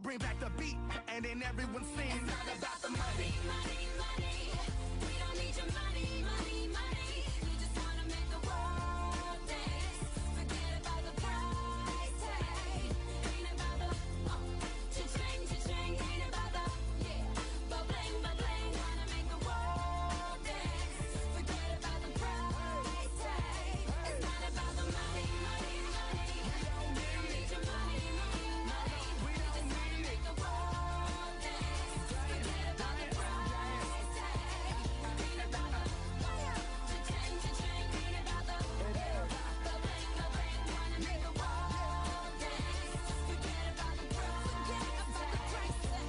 bring back the beat, and then everyone sings. It's not about the money, money, money. We don't need your money, money, money. We just wanna make the world dance. Forget about the price tag. Ain't about the cha-ching, cha-ching. Ain't about the ba-bling, ba-bling. Wanna make the world dance. Forget about the price tag. It's not about the money, money, money. We don't need your money, money, money. We just wanna make the world dance. Forget about the price tag. Ain't about the cha-ching, cha-ching. Ain't about the ba-bling, ba-bling. Wanna make the world dance. Forget about the price tag.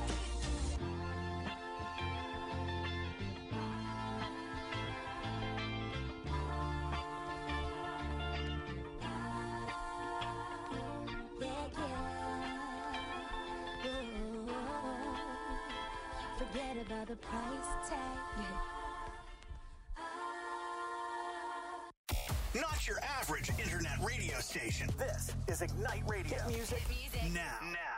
Forget about the price tag. Not your average internet radio station. This is Ignite Radio. Hit music now.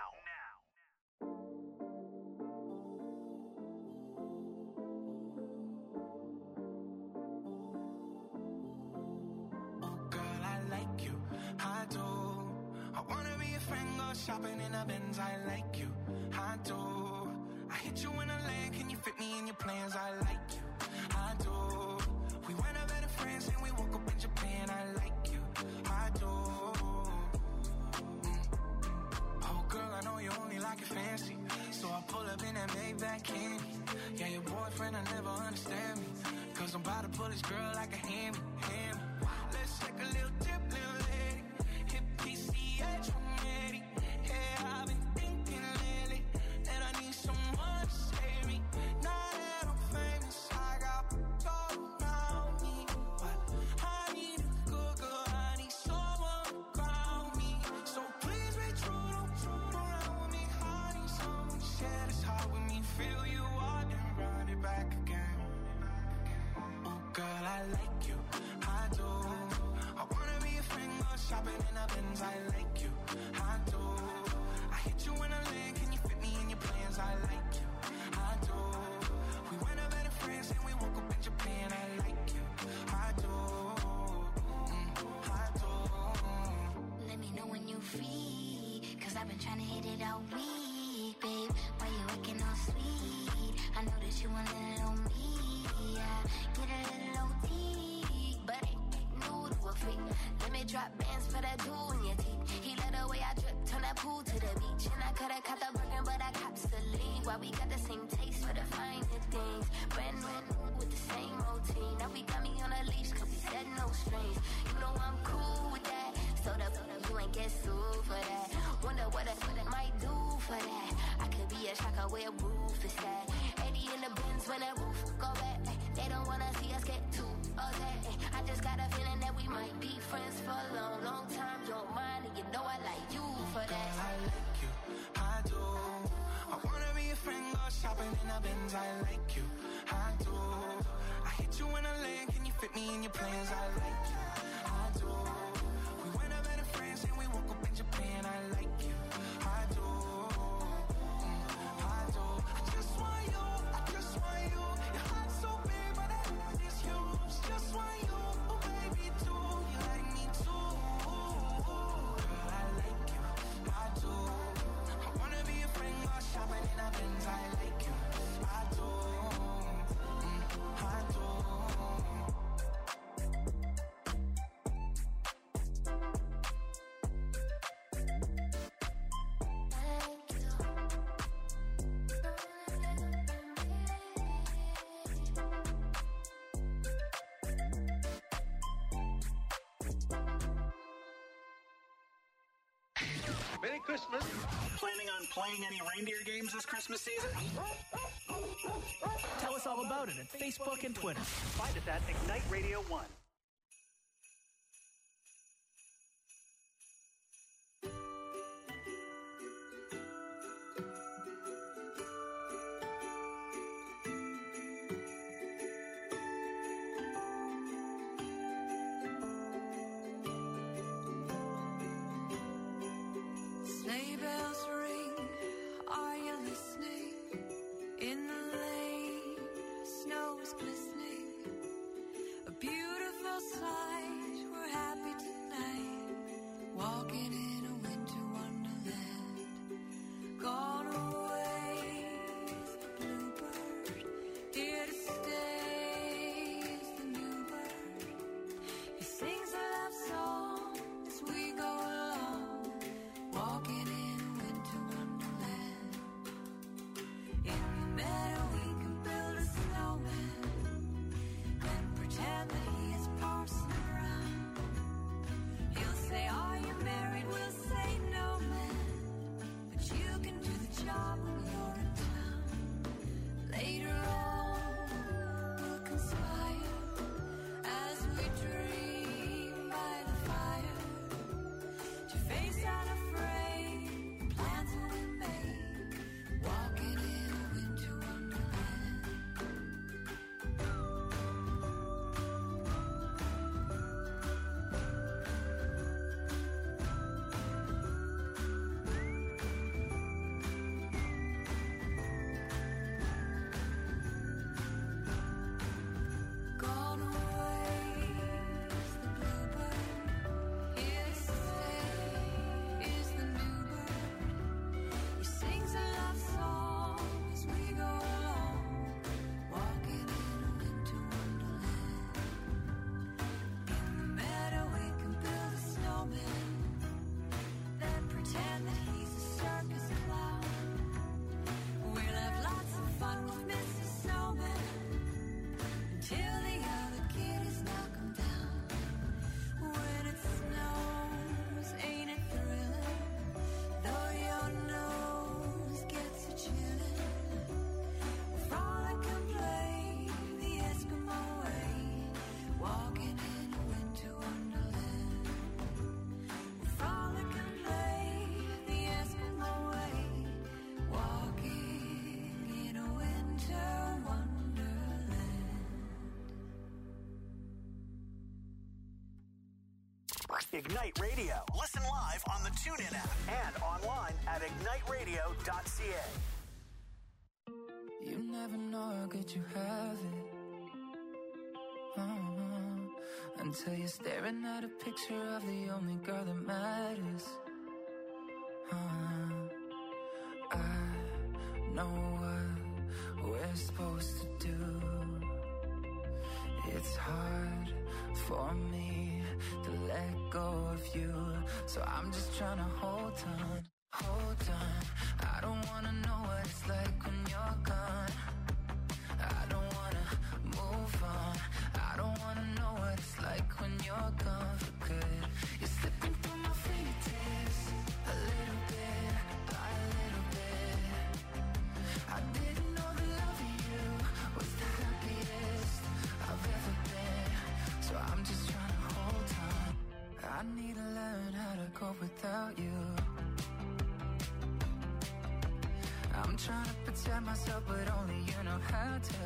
Girl, I like you, I do. I wanna be a friend, go shopping in a Benz. I like you, I do. I hit you in a lane, can you fit me in your plans? I like you, I do. We went out better friends and we woke up in Japan. I like you, I do. Oh girl, I know you only like it fancy, so I pull up in that Maybach candy. Yeah, your boyfriend, I never understand me, cause I'm about to pull this girl like a hammy. Let's take a little dip, little lady. Hit PCH, I'm ready. Yeah, I've been thinking lately that I need someone to save me. Now that I'm famous, I got gold around me, but I need a good girl. I need someone to ground me. So please be true, don't fool around with me. I need someone to share this heart with me. Feel you out and run it back again. Oh girl, I like you, I do. I wanna be a friend, go shopping in a Benz. I like you, I do. I hit you in a lane, can you fit me in your plans? I like you, I do. We went out better friends and we woke up in Japan. I like you, I do. I do. Let me know when you free, cause I've been trying to hit it all week, babe. Why you acting all sweet? I know that you want a little on me, yeah. Get a little OT, but ain't new to a freak. Let me drop bands for that dude in your teeth. He let the way I drip, turn that pool to the beach. And I coulda caught the Birkin, but I cops the lead. Why we got the same taste for the finer things. Brand new with the same routine. Now we got me on a leash, cause we said no strings. You know I'm cool with that. So you ain't get sued for that. Wonder what I might do for that. I could be a shocker where roof is at. 80 in the bins when that roof go back. They don't wanna see us get too upset. I just got a feeling that we might be friends for a long, long time. You don't mind, and you know I like you for that. Girl, I like you, I do. I wanna be a friend, go shopping in a Benz. I like you, I do. I hit you in a lane, can you fit me in your plans? I like you, I do. We went out better friends and we woke up in Japan. I like you, I do. I do. I just want you, I just want you. Your heart's so big, but that is huge. Just want you, oh baby, too. You like me too. Girl, I like you, I do. I wanna be a friend, go shopping in a Benz. I like you, I do. I do. Merry Christmas. Planning on playing any reindeer games this Christmas season? Tell us all about it at Facebook and Twitter. Find us at Ignite Radio 1. Sleigh bells ring In the lane, snow is glistening. A beautiful sight. We're happy tonight. Walking in a winter wonderland. Gone away is the bluebird. Here to stay is the new bird. He sings a love song as we go along. Walking in a winter wonderland. In the meadow we can build a snowman and pretend that he is Parson Brown. He'll say, are you married? We'll say no, man, but you can do the job when you're in town. Later on we'll conspire as we dream by the fire to face unafraid the plans that we made. Walking in a winter wonderland. Gone away is the bluebird. Here to stay is the new bird. He sings a love song as we go along. Walking in a winter wonderland. In the meadow we can build a snowman, then pretend that he's a circus clown. We'll have lots of fun with Mrs. Snowman until the other kiddies knock him down. When it snows, ain't it thrilling? Though your nose gets a chillin'. We'll frolic and play the Eskimo way. Walking in a winter wonderland. We'll frolic and play the Eskimo way. Walking in a winter wonderland. Ignite Radio. Listen live on the TuneIn app and online at igniteradio.ca. You never know how good you have it. Until you're staring at a picture of the only girl that matters. I know what we're supposed to do. It's hard for me to let go of you, so I'm just trying to hold on, hold on. I don't wanna know what it's like when you're gone. I don't wanna move on. I don't wanna know what it's like when you're gone for good. You're slipping through my fingertips, a little bit by a little bit. I didn't know the love of you was the happiest I've ever been, so I'm just trying to hold on. I need to learn how to cope without you. I'm trying to protect myself, but only you know how to.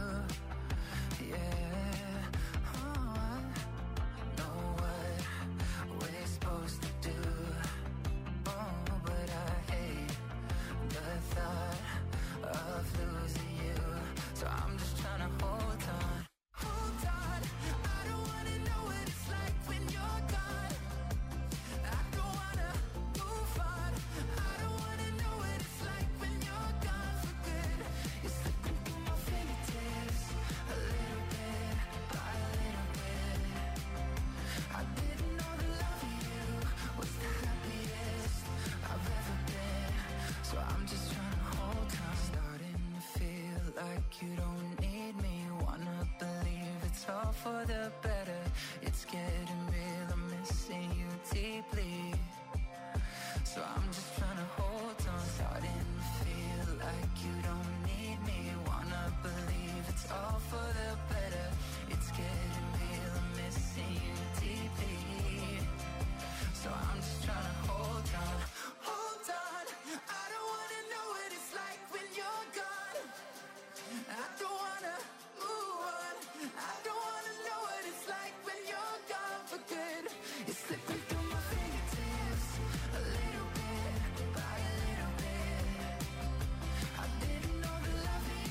Yeah, oh, I know what we're supposed to do. Oh, but I hate the thought of losing you, so I'm just trying to hold on. Hold on, I don't wanna know what it's like when you're gone. I don't wanna move on. I don't wanna know what it's like when you're gone for good. You're slipping through my fingertips, a little bit by a little bit. I didn't know the love of you was the happiest I've ever been, so I'm just trying to hold on. Starting to feel like you don't need me. Wanna believe it's all for the better. It's getting real, I'm missing you deeply, so I'm just trying to hold on. Starting to feel like you don't need me. Wanna believe it's all for the better. It's getting real, I'm missing you deeply, so I'm just trying to hold on. Hold on, I don't wanna know what it's like when you're gone. I don't wanna move on. I don't wanna know what it's like when you're gone for good. It's slipping through my fingertips, a little bit by a little bit. I didn't know the love of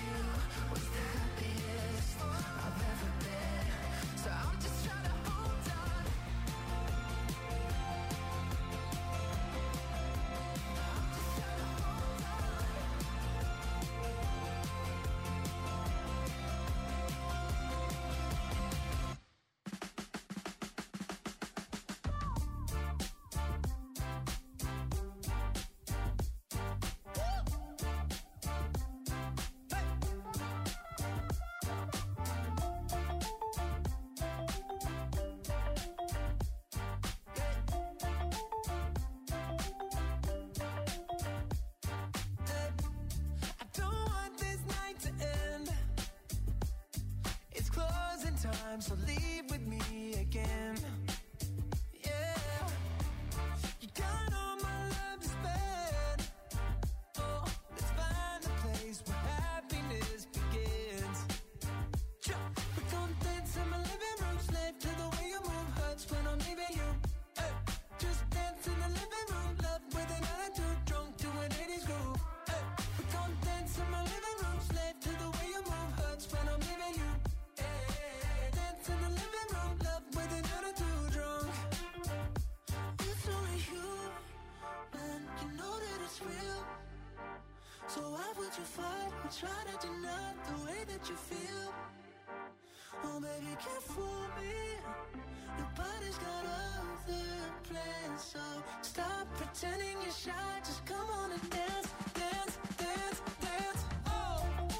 try to deny the way that you feel. Oh, baby, can't fool me. Nobody's got other plans, so stop pretending you're shy. Just come on and dance, dance, dance, dance. Oh.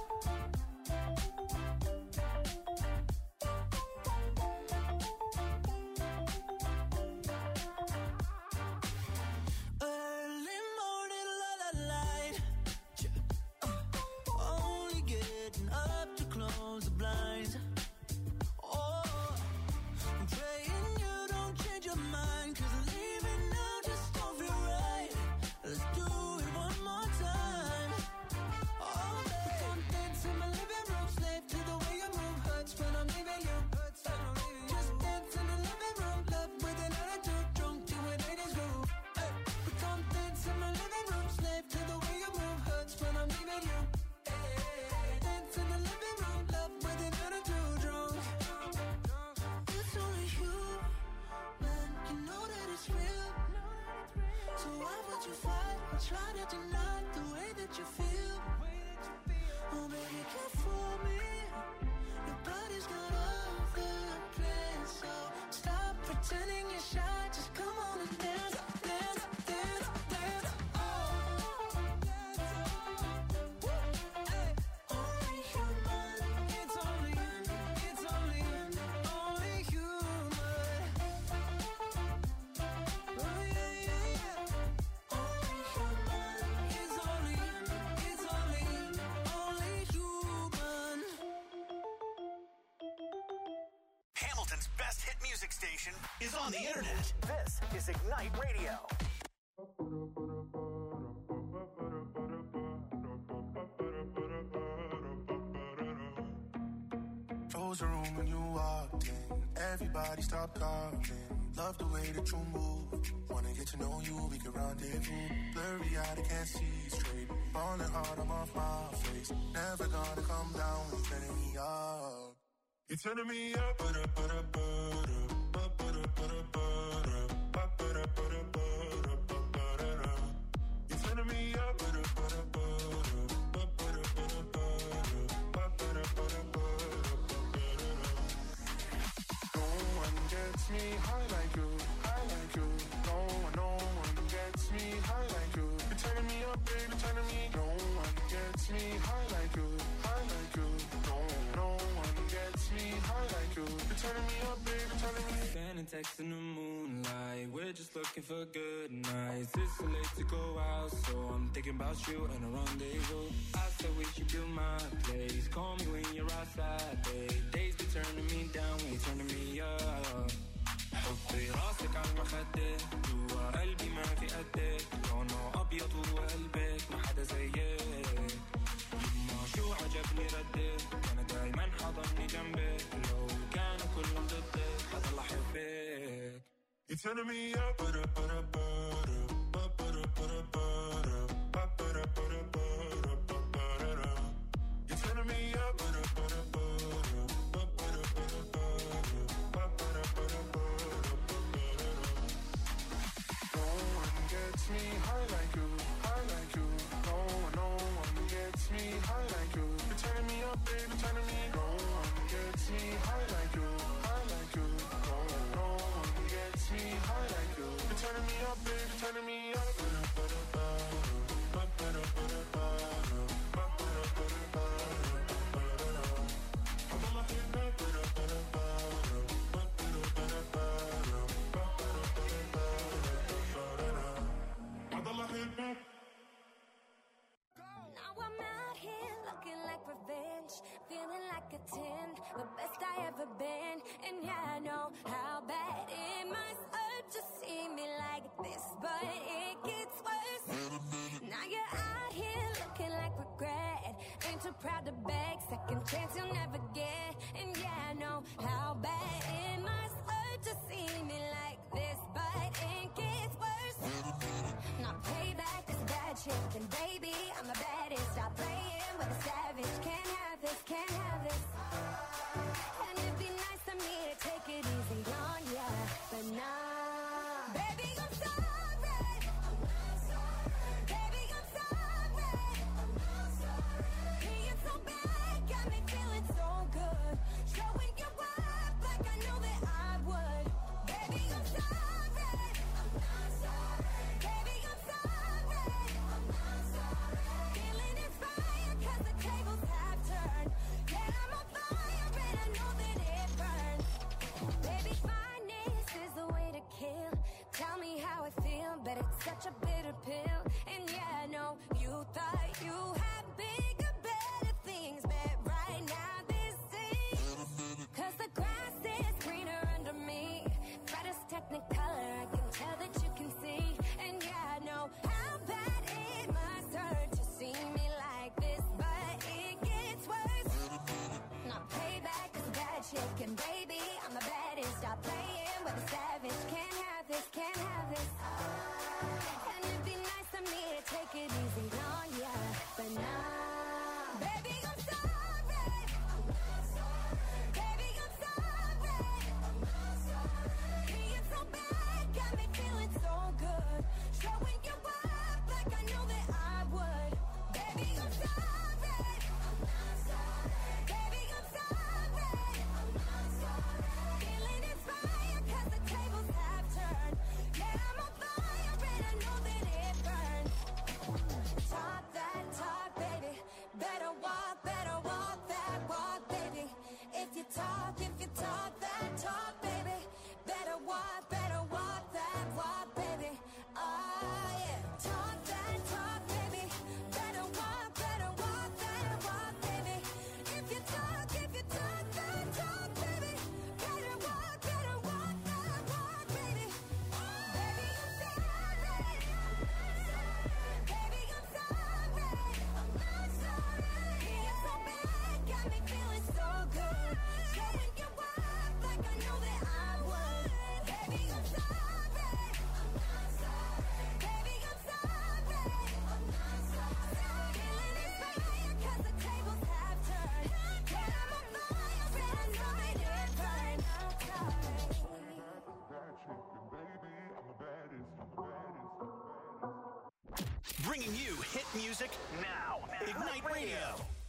Early morning, light. Only getting up to close the blinds. Oh, I'm praying you don't change your mind, 'cause leaving now just don't feel right. Let's do it one more time. Oh, baby, come dance in my living room, slave to the way you move. Hurts when I'm leaving you. Just dance in the living room, love with an attitude, drunk to an 80s groove. Hey, we come dance in my living room, slave to the way you move. Hurts when I'm leaving you. Dance in the living room, love with an attitude, drunk. It's only you, man, you know that it's real. So why would you fight or try to deny the way that you feel? Oh, baby, can't fool me. Nobody's got other plans, so stop pretending you're shy. Just come on and dance, dance, dance, dance. Oh, hey, only human. It's only human. Oh, yeah, yeah, yeah. Only human. It's only human. Hamilton's best hit music station is on the internet. This is Ignite Radio. Close the room when you walked in. Everybody stop talking. Love the way that you move. Wanna get to know you, we can rendezvous. Blurry eyed, I can't see straight. Falling hard, I'm off my face. Never gonna come down when you're turning me up. You're turning me up, You're turning me up, No one gets me high like you, high like you. No one gets me high like you. You're turning me up, baby, turning me. No one gets me high like you, high like you. No one gets me high like you. You're turning me up, baby, turning me. Sending texts in the moonlight. We're just looking for good nights. It's too late to go out, so I'm thinking about you and a rendezvous. I said we should build my place. Call me when you're outside, babe. Days be turning me down, when you're turning me up. حطي راسك على المخدة جوا قلبي ما في قدك لونه أبيض وقلبك ما حدا زيك يما شو عجبني ردك أنا دايما حضني جنبك لو كانوا كلهم ضدك حضل أحبك. You're turning me up, You're turning me up, No one gets me high like you, high like you. No one gets me high like you. You're turning me up, baby, turning me. No one gets me high like you, high like you. No one gets me high like you. You're turning me up, baby, turning me up. Now I'm out here looking like revenge, feeling like a 10, the best I ever been. And yeah, I know how bad it must hurt to see me like this, but it gets worse. Now you're out here looking like regret, ain't too proud to beg, second chance you'll never get. And yeah, I know how bad it must hurt to see me like this, but it gets worse. Now payback is bad shit, and baby, I'm the baddest. Stop playing with a savage. Can't have this, can't have this. And it'd be nice of me to take it easy on ya, but nah. Baby, I'm sorry. Baby, I'm sorry. But it's such a bitter pill. And yeah, I know you thought you had bigger, better things, but right now this is. Cause the grass is greener under me. But it's technicolor, I can tell that you can see. And yeah, I know how bad it must hurt to see me like this, but it gets worse. Not payback is a bad chicken, baby. I'm the baddest. Stop playing with a savage. Can't have this, can't have this. And it'd be nice of me to take it easy on ya, but nah. Baby, I'm sorry. Baby, I'm sorry. Being so bad got me feeling so good. Showing you up like I knew that I would. Baby, I'm sorry. Baby, I'm sorry. Feeling inspired 'cause the tables have turned. Yeah, I'm on fire and I know that it burns. Talk that talk, baby. Better walk that walk, baby. If you talk that talk, baby. Better walk that walk, baby. Oh yeah. Talk that talk, baby. Better walk that walk, baby. If you talk that talk, baby. Better walk that walk, baby. Baby, I'm sorry. Baby, I'm sorry. Being so bad got me feeling so good. Showing you up like I know that I would. Baby, I'm sorry. Baby, I'm sorry. Feeling inspired 'cause the tables have turned. Yeah, I'm on fire and I know that it burns. I'm sorry. Bringing you hit music now. Ignite Radio.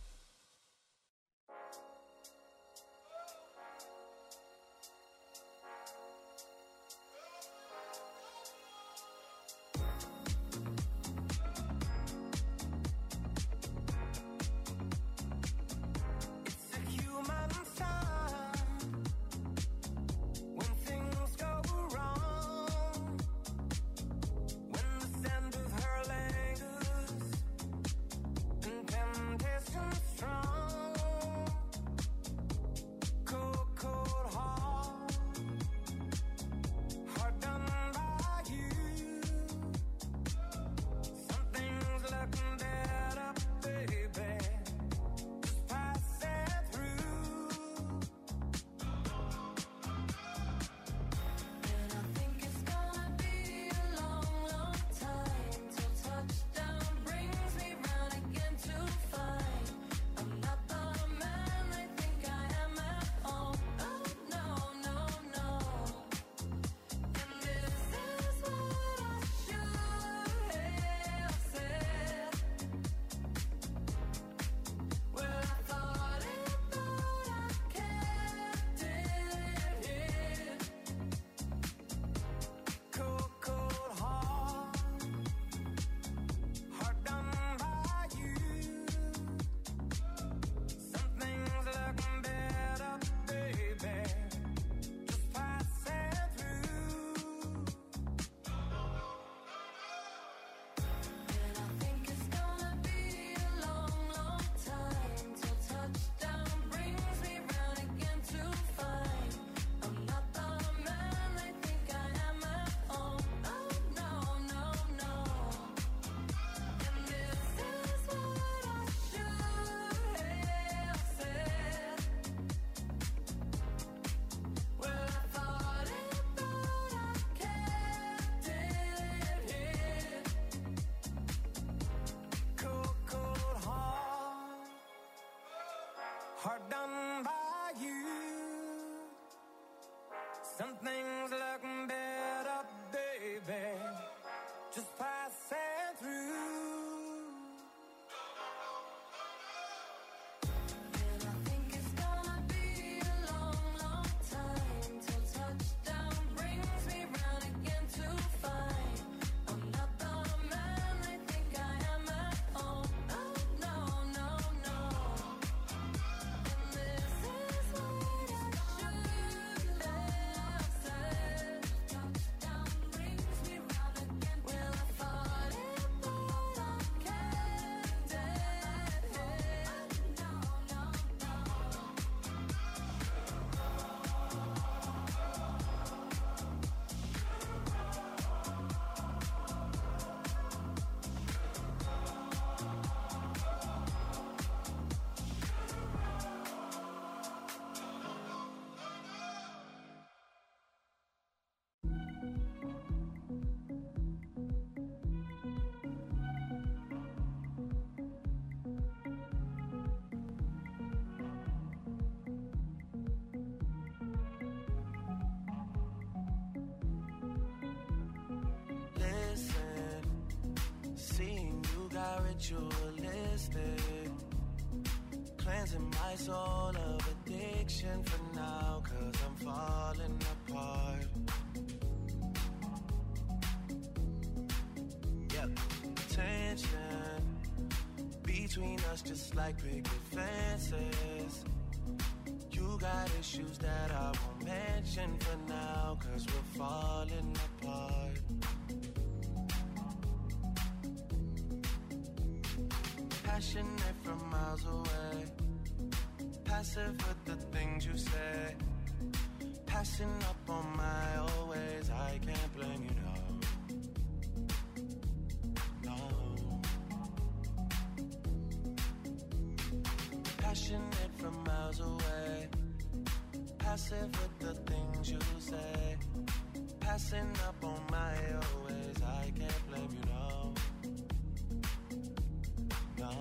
It's a human sign when things go wrong. When the scent of her lingers and temptation strong. Cold, cold heart, hard done by you. Something's looking better, baby. Just pass it through. And I think it's gonna be a long, long time till touchdown brings me round again to find I'm not the man they think I am at home. Oh no, no, no. And this is what I should have said. Well, I thought it, but I kept it hid. Cold, cold heart, hard done by you. Something's looking better, baby. Just pass it through. And I think it's gonna be a long, long time till touchdown brings me round again to find I'm not the man they think I am at home. Oh no, no, no. And this is what I should have said. Well, I thought it, but I kept it hid. Cold, cold heart, hard done by you. Something's looking better, baby. Just pass it through. And I think it's gonna be a long, long time till touchdown brings me round again to find I'm not the man they think I am at home. Oh no, no, no. And got ritualistic, cleansing my soul of addiction for now, 'cause I'm falling apart. Yep, tension between us just like picket fences. You got issues that I won't mention for now, 'cause we're falling apart. Passionate from miles away, passive with the things you say, passing up on my old ways. I can't blame you, no. No. Passionate from miles away, passive with the things you say, passing up on my old ways. I can't blame you, no. No.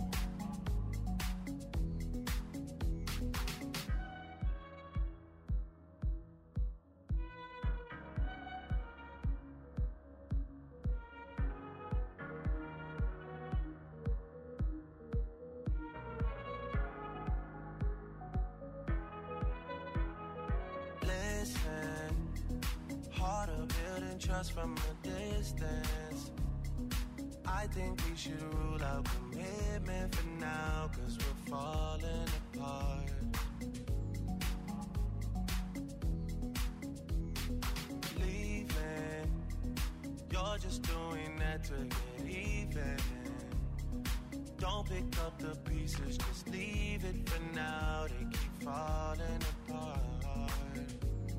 Listen, harder building trust from a distance. I think we should rule out commitment for now, 'cause we're falling apart. Leaving, you're just doing that to get even. Don't pick up the pieces, just leave it for now. They keep falling apart.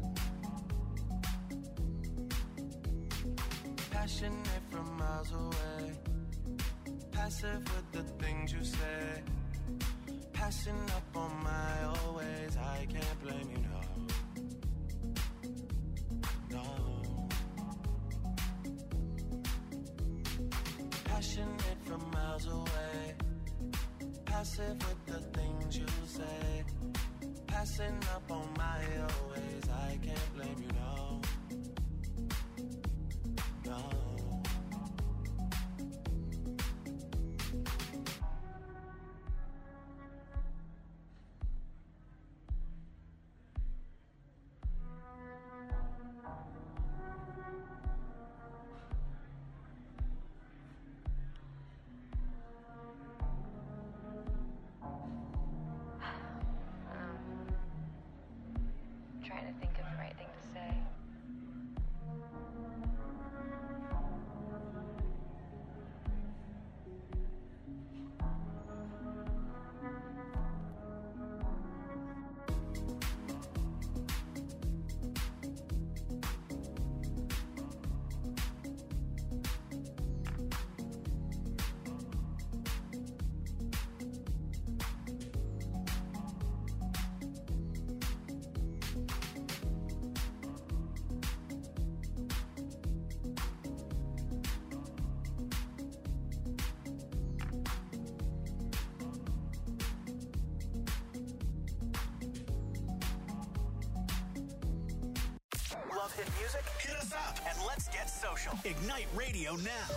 Passionate from miles away, passive with the things you say, passing up on my old ways. I can't blame you, no. No. Passionate from miles away, passive with the things you say, passing up on my old ways. I can't blame you, no. No. Trying to think of the right thing to say. Love hit music? Hit us up and let's get social. Ignite Radio now.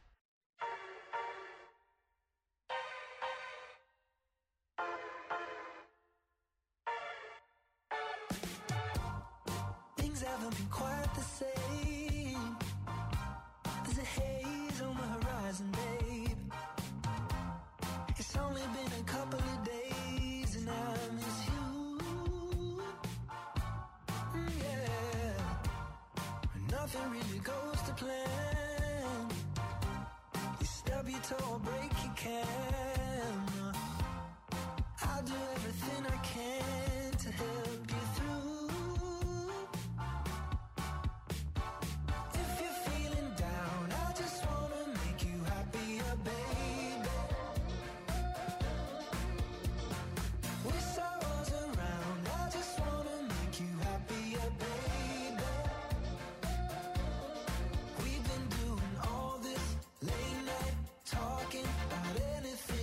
Things haven't been quite the same. There's a haze on the horizon, babe. It's only been a couple of days and I miss you. Yeah. Nothing really goes to plan. You stub your toe or break your can. I'll do everything I can to help you through. If you're feeling down, I just wanna make you happier, baby. With sorrows around, I just wanna make you happier, baby. We've been doing all this late night talking about anything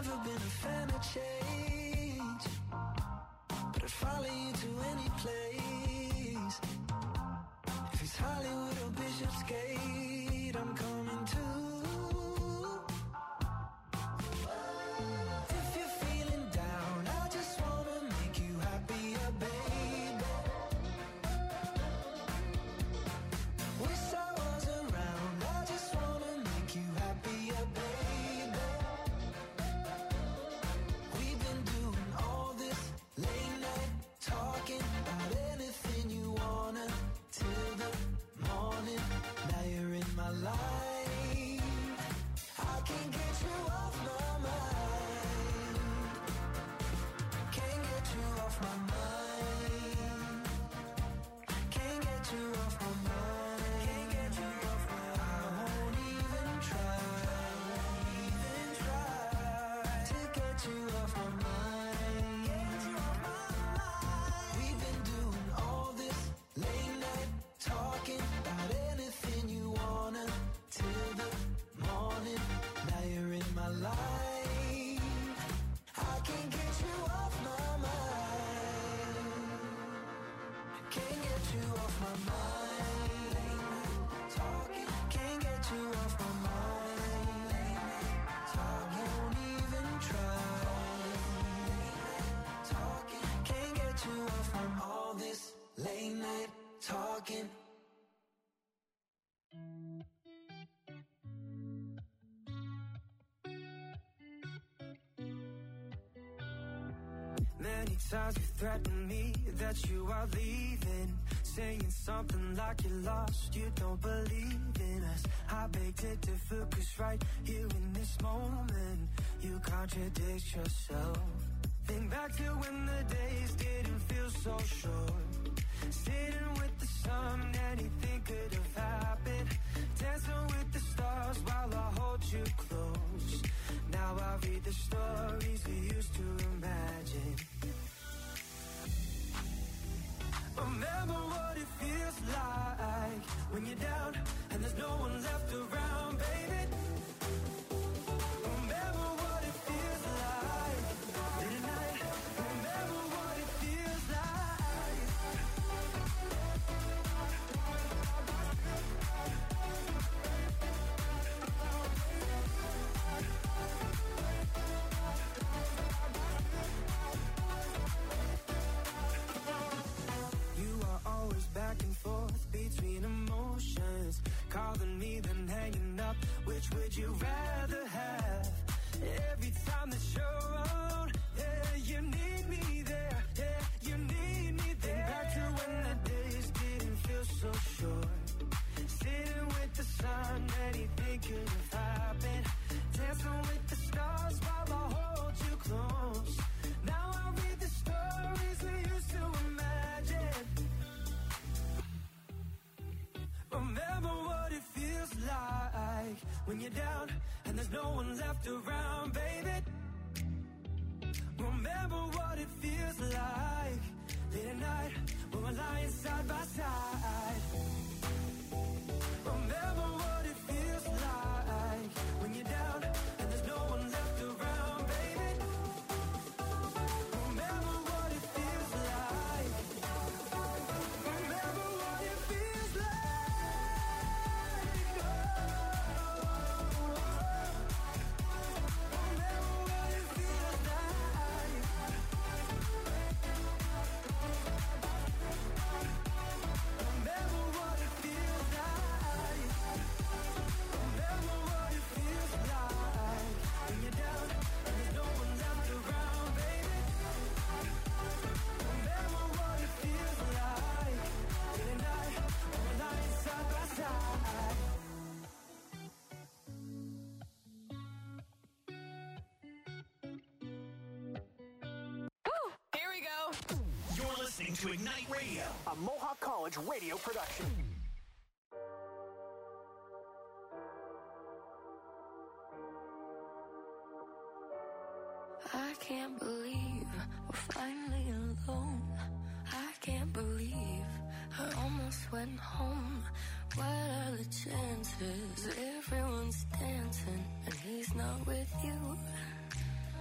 never been a fan of change, but I'd follow you to any place. If it's Hollywood or Bishopsgate, I'm coming too. If you're feeling down, I just wanna make you happier, baby. Wish I was around, I just wanna make you happier, baby. We've been doing all this late night talking about anything you wanna till the morning. Now you're in my life, I can't get you off my mind. Can't get you off my mind. Can't get you off my mind. Can't get you off my mind. I won't even try to get you off my mind. We've been doing all this late night talking about anything you wanna till the morning. Now you're in my life, I can't get you off my mind. Can't get you off my mind. Talking, can't get you off my mind. Talking, won't even try. Talking, can't get you off from all this late night talking. Many times you threatened me that you are leaving, saying something like you're lost, you don't believe in us. I beg to differ, 'cause right here in this moment you contradict yourself. Think back to when the days didn't feel so short, sitting with the sun, anything could have happened, dancing with the stars while I hold you close. Now I read the stories we used to imagine. Remember what it feels like when you're down and there's no one left around, baby. Remember what it feels like late at night. Remember what it feels like. You are always back and forth between emotions, calling me then hanging up. Which would you rather have? Every time that you're around, yeah, you need me there, yeah, you need me there. Think back to when the days didn't feel so short, sitting with the sun, anything could have happened, dancing with the stars while I hold you close. Now I read the stories we used to imagine. Remember what it feels like when you're down and there's no one left around, baby. Remember what it feels like late at night when we're lying side by side. Remember what it feels like when you're down and there's no one left around, baby. Remember what it feels like. Remember what it feels like. Remember what it feels like. Remember what it feels like. Remember what it feels like when you're down and there's no one left around, baby. Remember what it feels like late at night when we're lying side by side. Here we go. You're listening to Ignite Radio, a Mohawk College radio production. I can't believe we're finally alone. I can't believe I almost went home. What are the chances? Everyone's dancing and he's not with you.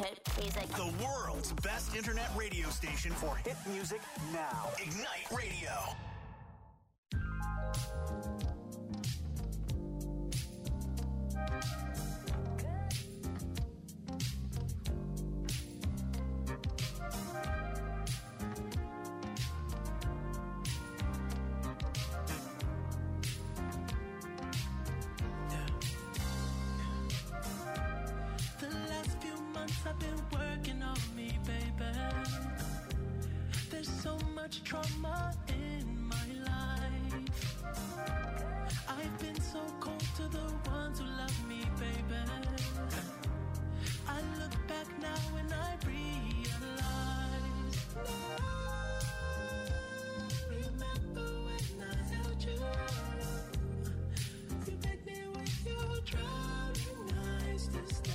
hit music. The world's best internet radio station for hit music now. Ignite Radio. I've been working on me, baby. There's so much trauma in my life. I've been so cold to the ones who love me, baby. I look back now and I realize. Remember when I held you? You begged me with your drowning eyes to stay.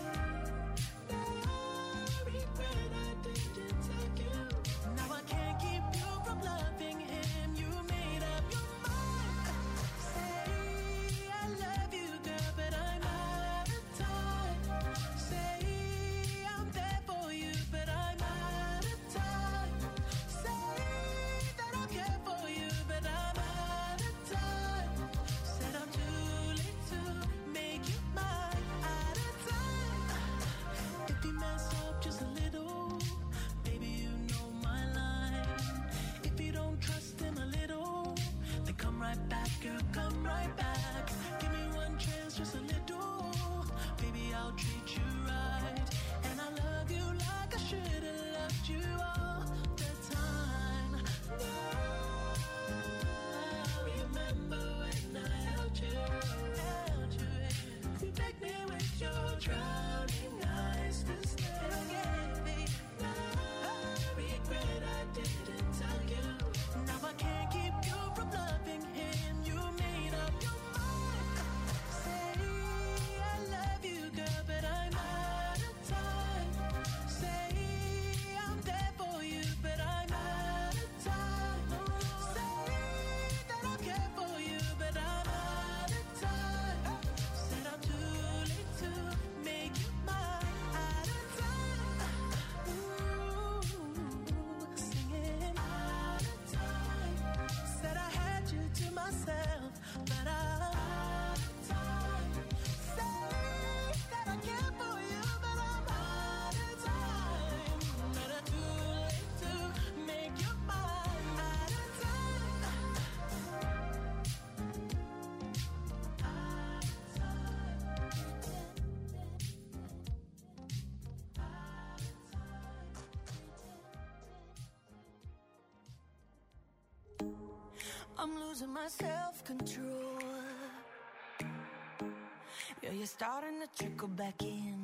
I'm losing my self-control. Yeah, you're starting to trickle back in.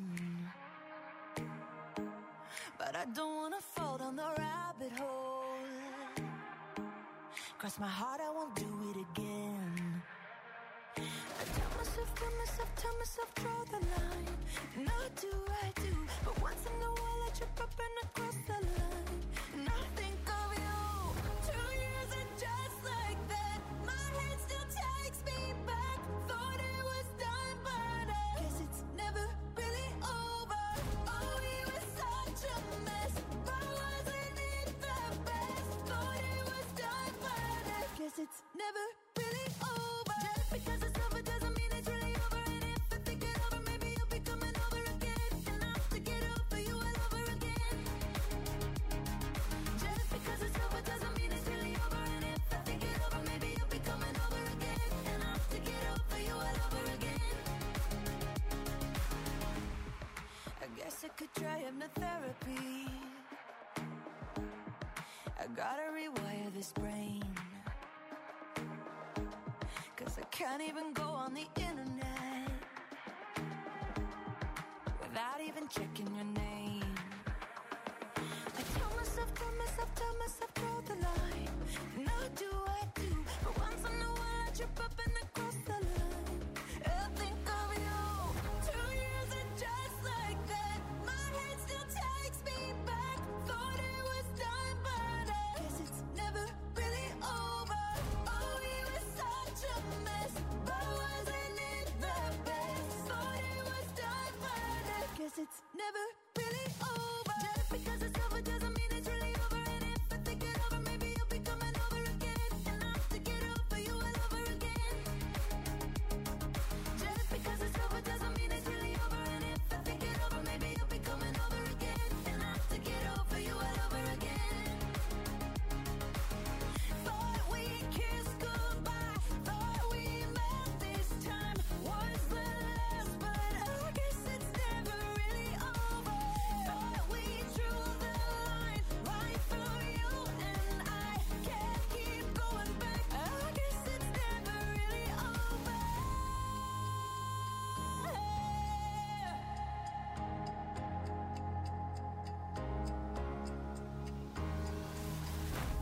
But I don't wanna fall down the rabbit hole. Cross my heart, I won't do it again. I tell myself, draw the line. And I do. But once in a while I trip up and I cross the line. And I think of you. 2 years and just like that, my head still takes me back. Thought it was done, but I guess it's never really over. Oh, we were such a mess, but wasn't it the best? Thought it was done, but I guess it's never really over. Just because it's over doesn't mean it's really over. And if I think it over, maybe you'll be coming over again. And I'll have to get over you all over again. Just because it's over doesn't mean it's really over. And if I think it over, maybe you'll be coming over again. And I'll have to get over you all over again. I guess I could try hypnotherapy. I gotta rewire this brain. 'Cause I can't even go on the internet without even checking your name. I tell myself, draw the line. And I do. But once in a while I trip up and I cross the line. I think of you. 2 years and just like that, my head still takes me back. Thought it was done, but I guess it's never really over. Oh, we were such a mess, but wasn't it the best? Thought it was done, but I guess it's never really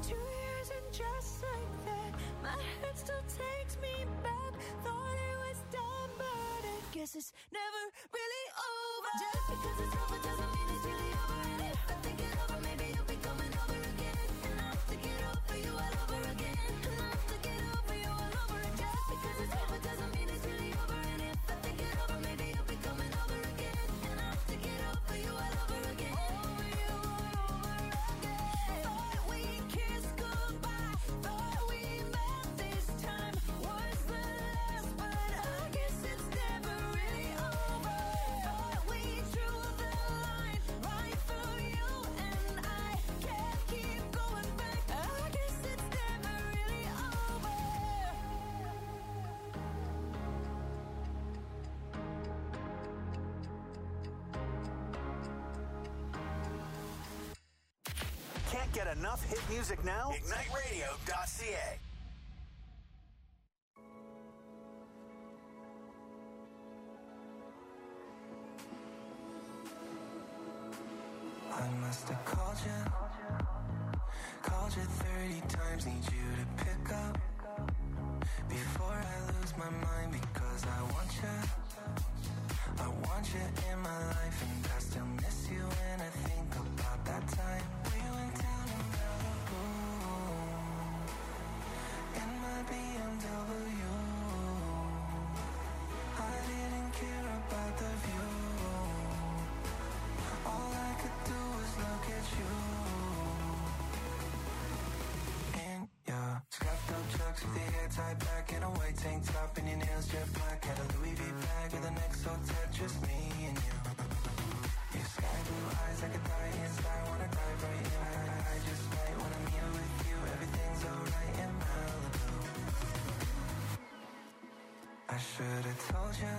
2 years and just like that, my head still takes me back. Thought it was done, but I guess it's never really over. Just because it's over doesn't mean it's really over. And if I think it over, maybe you'll be coming over again. And I'll have to get over you all over again. And I'll have to get over you all over again. Just because it's over doesn't mean it's really over. And if I think it over, maybe you'll be coming over again. And I'll have to get over you all over again. Over you all over again. Thought we kissed goodbye. Thought we met this time was the last, but I guess it's never really over. Thought we drew the line right through you and I can't keep going back. I guess it's never really over. Can't get enough hit music now? IgniteRadio.ca. I must have called you 30 times, need you to pick up before I lose my mind, because I want you in my life, and I still miss you when I think about that time we went down in Malibu in my BMW. I didn't care about the view. All I could do was look at you. In your scuffed up chucks with your hair tied back in a white tank top and your nails jet black. Had a Louis V bag with the next hotel, just me and you. Your sky blue eyes like a die inside, wanna dive right in. I just might when I'm here with you. Everything's alright in Malibu. I should've told you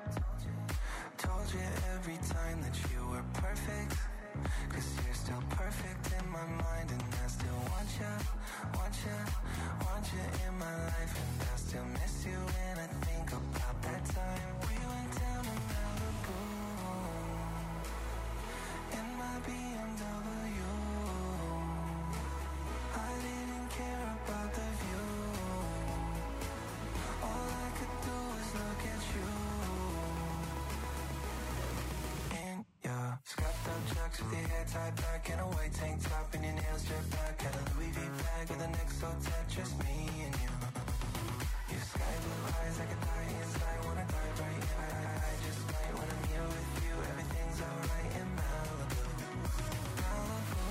every time that you were perfect, 'cause you're still perfect in my mind, and I still want you in my life, and I still miss you when I think about that time we went down to Malibu in my BMW. I didn't care about the view. All I could do was look at you. Yeah, scuffed up chucks with your hair tied back in a white tank top and your nails jet black. Had a Louis V bag with the next hotel, just me and you. Your sky blue eyes like a die inside, wanna dive right in. I just might when I'm here with you. Everything's alright in Malibu. Malibu.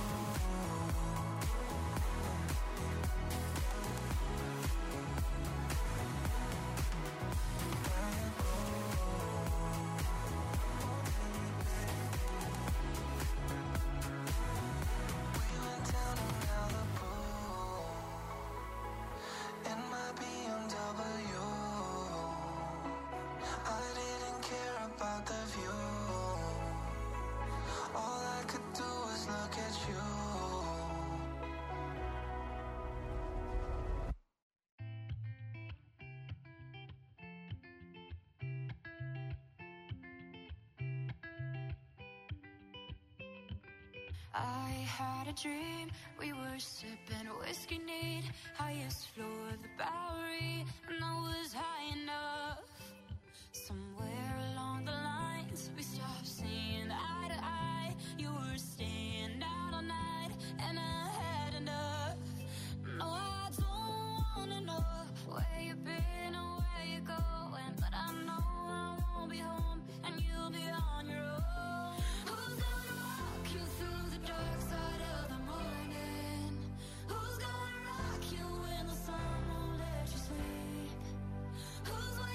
I had a dream, we were sipping whiskey neat, highest floor of the Bowery, and I was high enough. Somewhere along the lines, we stopped seeing eye to eye. You were staying out all night, and I had enough. No, I don't wanna know where you've been or where you're going, but I know I won't be home, and you'll be on your own. Who's gonna walk you through the dark side of the morning? Who's gonna rock you when the sun won't let you sleep? Who's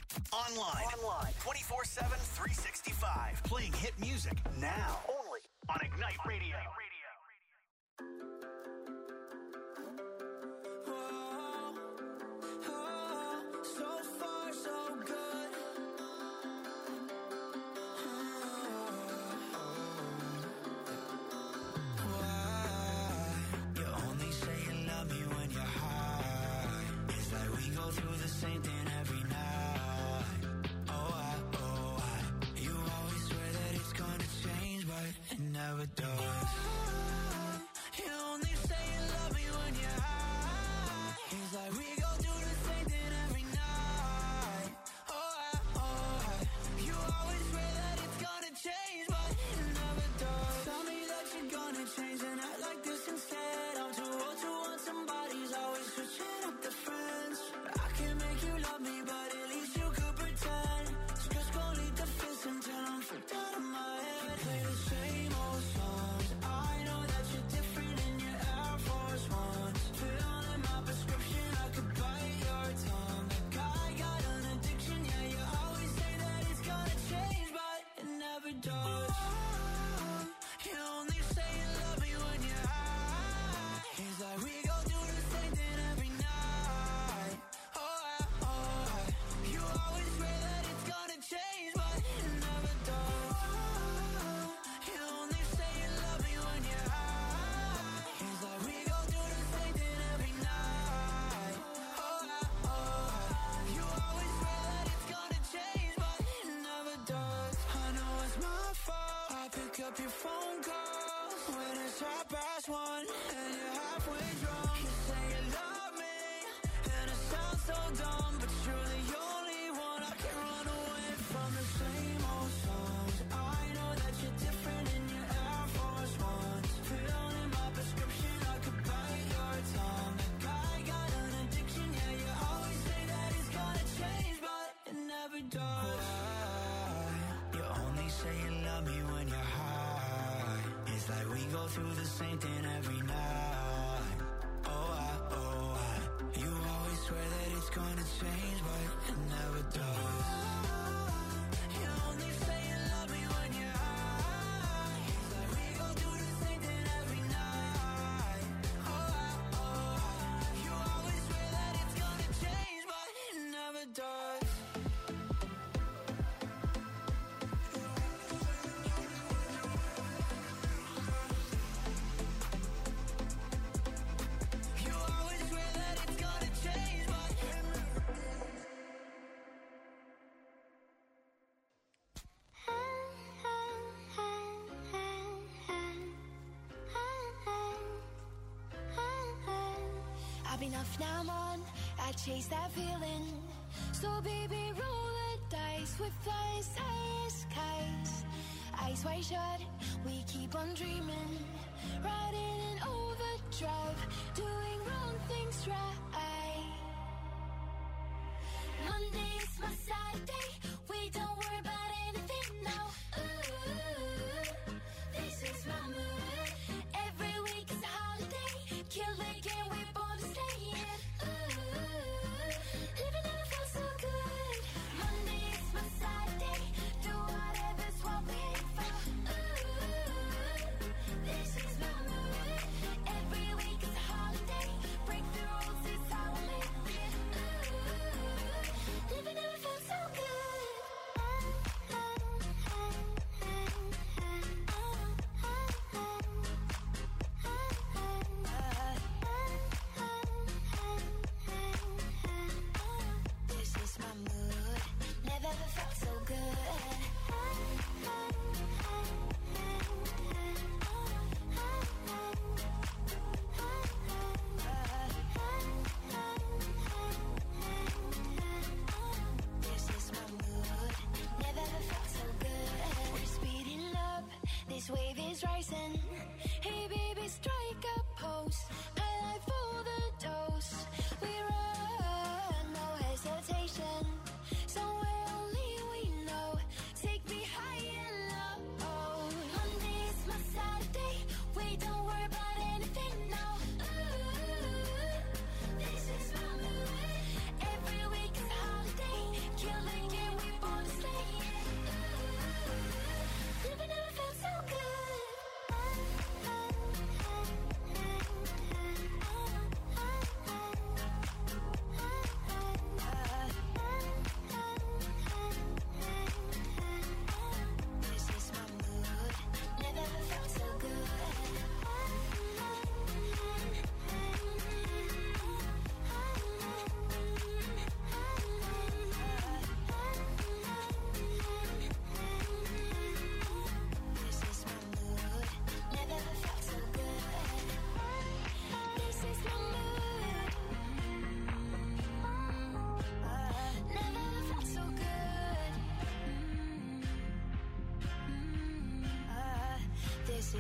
Online. 24/7, 365. Playing hit music now. Only on Ignite Radio. So far, so good. Why? You only say you love me when you're high. It's like we go through the same thing every night. You always swear that it's gonna change, but it never does. You only say you love me when you're high. It's like we go through the same thing every night. You always swear that it's gonna change, but it never does. Tell me that you're gonna change and act like this instead. I'm too old to want somebody's always switching up the friends. I can make you love me, but at least you could pretend. Just gonna lead the fence until I'm freaked out of my head. Play the same old songs. I know that you're different in your Air Force Ones. Filling my prescription, I could bite your tongue. Like I got an addiction, yeah, you always say that it's gonna change, but it never does. You only say you love me when you're high. It's like we go through the same thing every night. You always swear that it's gonna change, but it never does. You only say you love me when you're high. It's like we go through the same thing every night. You always swear that it's gonna change, but it never does. I know it's my fault. I pick up your phone calls when it's 1:30 and you're halfway drunk. You say you love me, and it sounds so dumb, but you're the only one I can run away from. The same old songs. I know that you're different in your Air Force Ones. Filling my prescription, I could bite your tongue. Like I got an addiction, yeah, you always say that it's gonna change, but it never does. You only say you love me when you're high. It's like we go through the same thing every night. You always swear that it's gonna change, but it never does. You only say you love me when you're high. It's like we go through the same thing every night. You always swear that it's gonna change, but it never does. You always swear that it's gonna change, but I've been off, now I'm on. I chase that feeling. So baby, roll the dice with us, ice kites. Eyes wide shut, we keep on dreaming. Riding in overdrive, doing wrong things right. Monday's my sad day. We don't worry about anything now. Ooh, this is my mood. Every week is a holiday. Kill the game, we're born to stay in. Ooh, living in it feels so good. Monday is my sad day. Do whatever's what we aim for. Ooh, this is my mood. Every week is a holiday. Break the rules, it's how we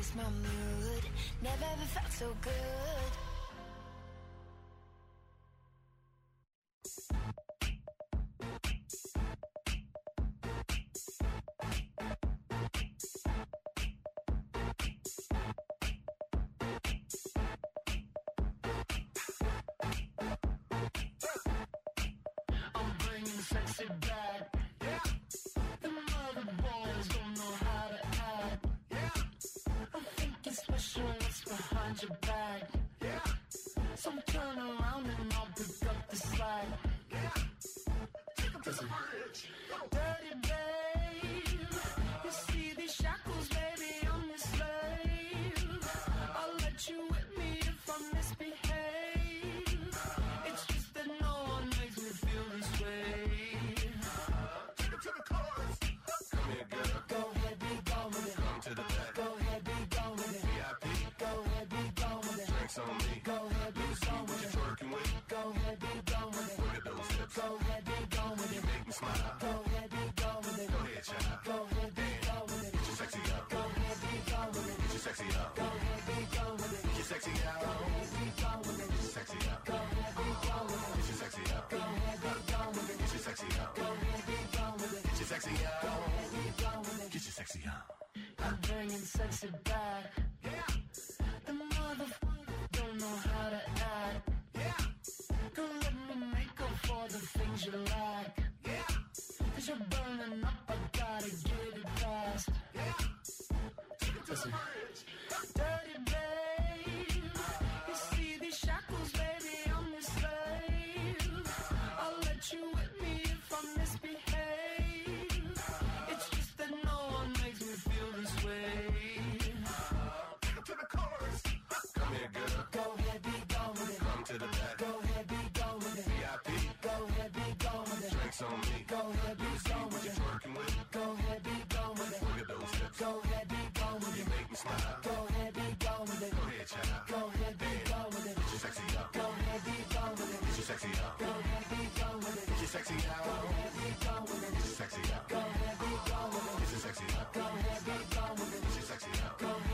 is my mood. Never ever felt so good. I'm bringing sexy back. Yeah. The mother boys don't know how to act. Yeah. I think it's special what's behind your back. Yeah. So turn around and I'll pick up the slack. Yeah. Take 'em to the bridge. Dirty babe. You see these shackles, baby, I'm your slave. I'll let you whip me if I misbehave. It's just that no one makes me feel this way. Take 'em to the chorus. Come here, girl. Go ahead, be gone with it. Come to the back. Go ahead, be gone with it. VIP. Go ahead, be gone with it. Drinks on me. Go ahead, be gone with it. Twerking with. Go ahead, be gone with it. Look at those hips. Go ahead, be gone with it. You make me smile. Go ahead, be gone with it. Go ahead, child. Go ahead, be gone with it. Get your sexy up. Go ahead, be gone with it. Get your sexy up. Go ahead, be gone with it. Get your sexy out. Go ahead, be gone with it. Get your sexy up. Go ahead, be gone with it. Get your sexy up. Go ahead, be gone with it. Get your sexy up. Go ahead, be gone with it. Get your sexy up. Go ahead, be gone with it. Get your sexy up. I'm bringing sexy back. Yeah. The motherfucker don't know how to act. Yeah. Don't let me make up for the things you lack. Yeah. 'Cause you're burning up, I gotta get it fast. Yeah. Listen. Dirty babe. You see these shackles, baby, I'm your slave. I'll let you whip me if I misbehave. It's just that no one makes me feel this way. Take 'em to the chorus. Come here, girl. Go ahead, be gone with it. Come to the back. Go ahead, be gone with it. VIP. Go ahead, be gone with it. Drinks on me. Go ahead, be gone with it. Twerking with. Go ahead, be gone with it. Look at those hips. Go ahead, be gone with it. You make me smile. Go ahead, be gone with it. Go ahead, child. Go ahead, be gone with it. Get your sexy up. Go ahead, be gone with it. Get your sexy up. Go ahead, be gone with it. Get your sexy out. Go ahead, be gone with it. Get your sexy up. Go ahead, be gone with it. Get your sexy up. Go ahead, be gone with it. Get your sexy up. Go ahead.